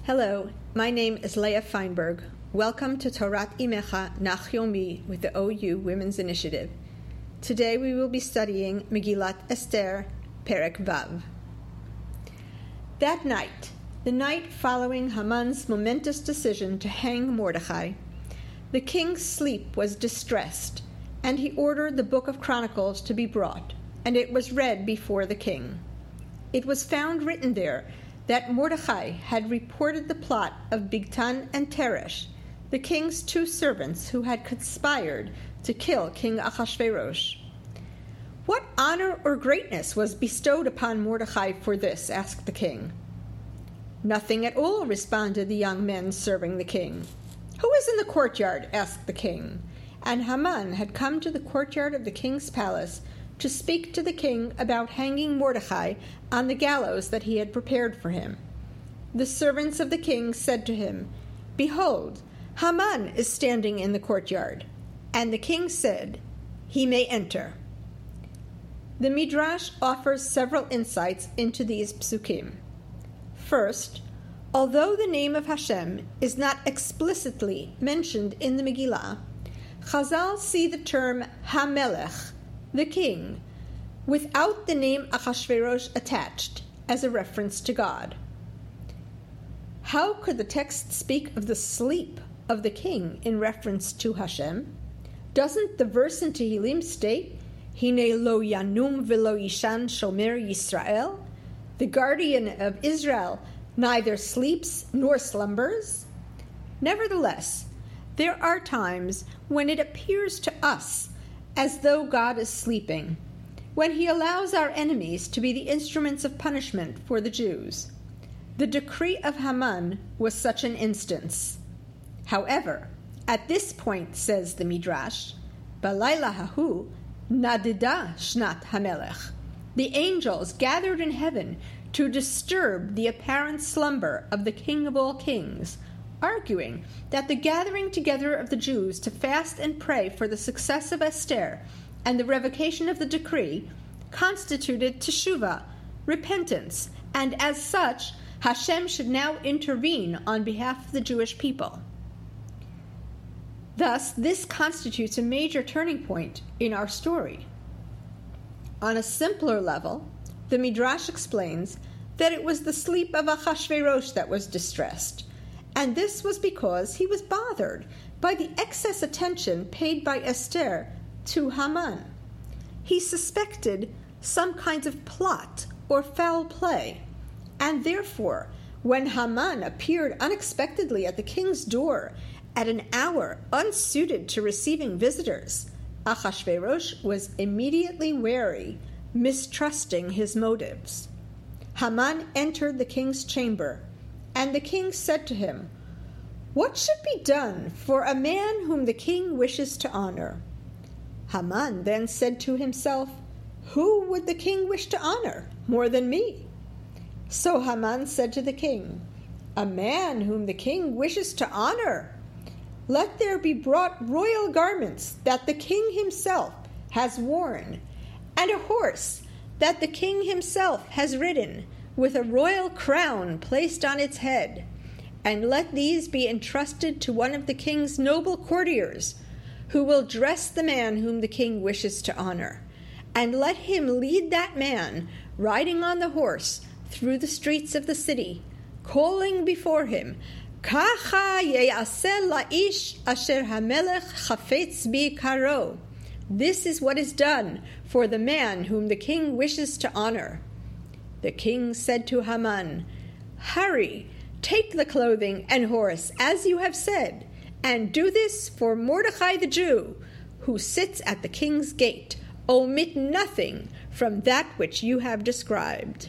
Hello, my name is Leah Feinberg. Welcome to Torat Imecha Nach Yomi with the OU Women's Initiative. Today we will be studying Megillat Esther, Perek Vav. That night, the night following Haman's momentous decision to hang Mordechai, the king's sleep was distressed, and he ordered the Book of Chronicles to be brought, and it was read before the king. It was found written there that Mordechai had reported the plot of Bigtan and Teresh, the king's two servants who had conspired to kill King Achashverosh. What honor or greatness was bestowed upon Mordechai for this? Asked the king. Nothing at all, responded the young men serving the king. Who is in the courtyard? Asked the king. And Haman had come to the courtyard of the king's palace to speak to the king about hanging Mordechai on the gallows that he had prepared for him. The servants of the king said to him, Behold, Haman is standing in the courtyard. And the king said, He may enter. The Midrash offers several insights into these psukim. First, although the name of Hashem is not explicitly mentioned in the Megillah, Chazal see the term HaMelech, the king, without the name Achashverosh attached, as a reference to God. How could the text speak of the sleep of the king in reference to Hashem? Doesn't the verse in Tehillim state, Hine lo yanum velo yishan shomer Yisrael? The guardian of Israel neither sleeps nor slumbers? Nevertheless, there are times when it appears to us as though God is sleeping, when he allows our enemies to be the instruments of punishment for the Jews. The decree of Haman was such an instance. However, at this point, says the Midrash, Balayla hahu nadida shnat hamelech. The angels gathered in heaven to disturb the apparent slumber of the King of all kings, arguing that the gathering together of the Jews to fast and pray for the success of Esther and the revocation of the decree constituted teshuvah, repentance, and as such, Hashem should now intervene on behalf of the Jewish people. Thus, this constitutes a major turning point in our story. On a simpler level, the Midrash explains that it was the sleep of Achashverosh that was distressed, and this was because he was bothered by the excess attention paid by Esther to Haman. He suspected some kind of plot or foul play, and therefore, when Haman appeared unexpectedly at the king's door at an hour unsuited to receiving visitors, Achashverosh was immediately wary, mistrusting his motives. Haman entered the king's chamber, and the king said to him, What should be done for a man whom the king wishes to honor? Haman then said to himself, Who would the king wish to honor more than me? So Haman said to the king, A man whom the king wishes to honor. Let there be brought royal garments that the king himself has worn, and a horse that the king himself has ridden, with a royal crown placed on its head, and let these be entrusted to one of the king's noble courtiers, who will dress the man whom the king wishes to honor, and let him lead that man, riding on the horse, through the streets of the city, calling before him, Kacha ye'aseh la'ish asher hamelech chafetz bi'karo. This is what is done for the man whom the king wishes to honor. The king said to Haman, Hurry, take the clothing and horse, as you have said, and do this for Mordechai the Jew, who sits at the king's gate. Omit nothing from that which you have described.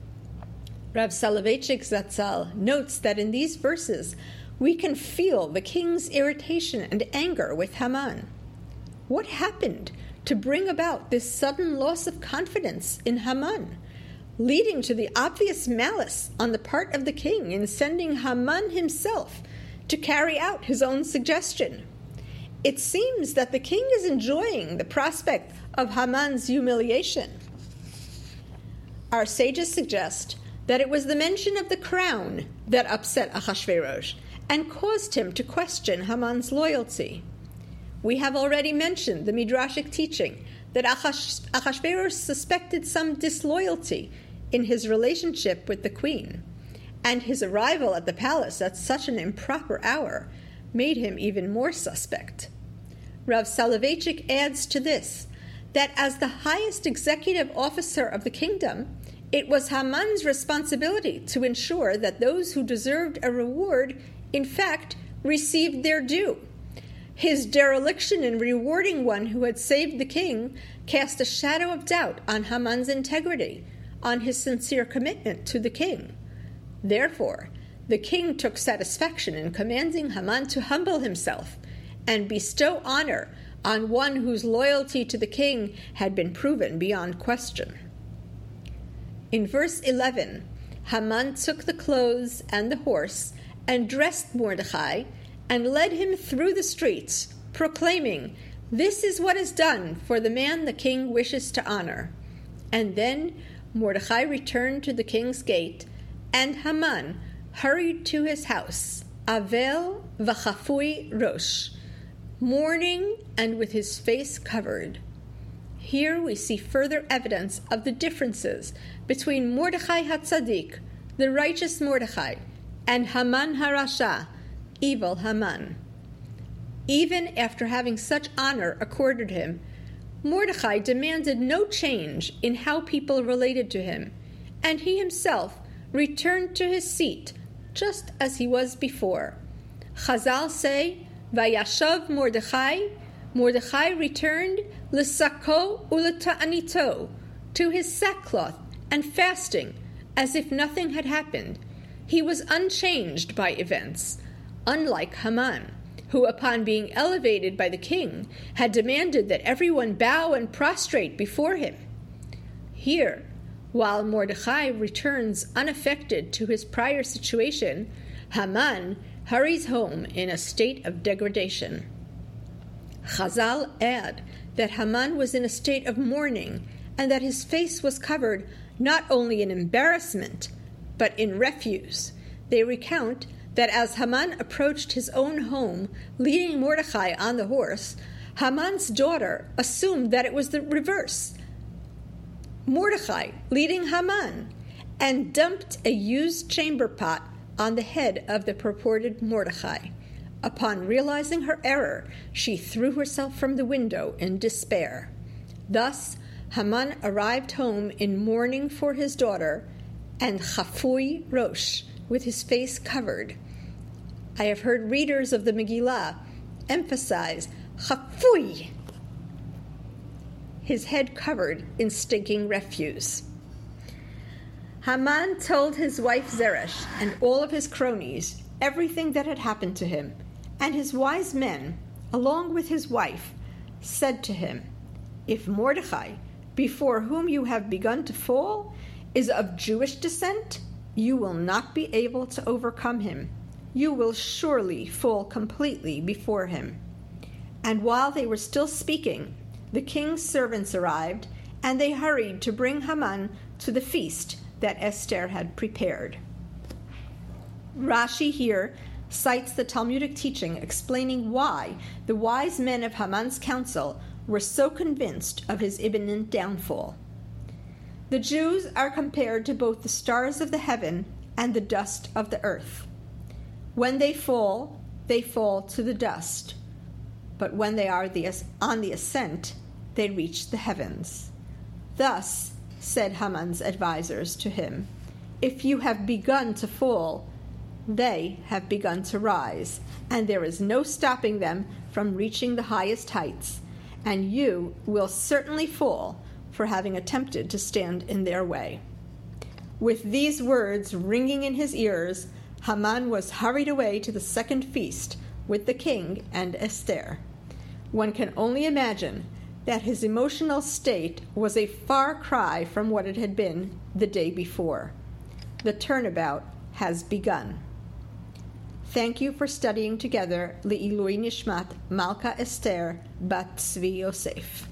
Rav Soloveitchik Zatzal notes that in these verses we can feel the king's irritation and anger with Haman. What happened to bring about this sudden loss of confidence in Haman, leading to the obvious malice on the part of the king in sending Haman himself to carry out his own suggestion? It seems that the king is enjoying the prospect of Haman's humiliation. Our sages suggest that it was the mention of the crown that upset Ahasuerus and caused him to question Haman's loyalty. We have already mentioned the Midrashic teaching that Ahasuerus suspected some disloyalty in his relationship with the queen, and his arrival at the palace at such an improper hour made him even more suspect. Rav Soloveitchik adds to this that as the highest executive officer of the kingdom, it was Haman's responsibility to ensure that those who deserved a reward, in fact, received their due. His dereliction in rewarding one who had saved the king cast a shadow of doubt on Haman's integrity, on his sincere commitment to the king. Therefore, the king took satisfaction in commanding Haman to humble himself and bestow honor on one whose loyalty to the king had been proven beyond question. In verse 11, Haman took the clothes and the horse and dressed Mordechai and led him through the streets, proclaiming, "This is what is done for the man the king wishes to honor." And then Mordechai returned to the king's gate, and Haman hurried to his house, Avel v'chafui rosh, mourning and with his face covered. Here we see further evidence of the differences between Mordechai HaTzadik, the righteous Mordechai, and Haman HaRasha, evil Haman. Even after having such honor accorded him, Mordechai demanded no change in how people related to him, and he himself returned to his seat just as he was before. Chazal say, "Vayashav Mordechai," Mordechai returned l'sako u'leta'anito, to his sackcloth and fasting, as if nothing had happened. He was unchanged by events, unlike Haman, who, upon being elevated by the king, had demanded that everyone bow and prostrate before him. Here, while Mordechai returns unaffected to his prior situation, Haman hurries home in a state of degradation. Chazal add that Haman was in a state of mourning and that his face was covered not only in embarrassment, but in refuse. They recount that as Haman approached his own home, leading Mordechai on the horse, Haman's daughter assumed that it was the reverse, Mordechai leading Haman, and dumped a used chamber pot on the head of the purported Mordechai. Upon realizing her error, she threw herself from the window in despair. Thus, Haman arrived home in mourning for his daughter, and chafui rosh, with his face covered. I have heard readers of the Megillah emphasize chafui, his head covered in stinking refuse. Haman told his wife Zeresh and all of his cronies everything that had happened to him, and his wise men, along with his wife, said to him, "If Mordechai, before whom you have begun to fall, is of Jewish descent, you will not be able to overcome him. You will surely fall completely before him." And while they were still speaking, the king's servants arrived, and they hurried to bring Haman to the feast that Esther had prepared. Rashi here cites the Talmudic teaching explaining why the wise men of Haman's council were so convinced of his imminent downfall. The Jews are compared to both the stars of the heaven and the dust of the earth. When they fall to the dust. But when they are on the ascent, they reach the heavens. Thus, said Haman's advisors to him, if you have begun to fall, they have begun to rise, and there is no stopping them from reaching the highest heights, and you will certainly fall for having attempted to stand in their way. With these words ringing in his ears, Haman was hurried away to the second feast with the king and Esther. One can only imagine that his emotional state was a far cry from what it had been the day before. The turnabout has begun. Thank you for studying together Le'ilui Nishmat Malka Esther Bat Tzvi Yosef.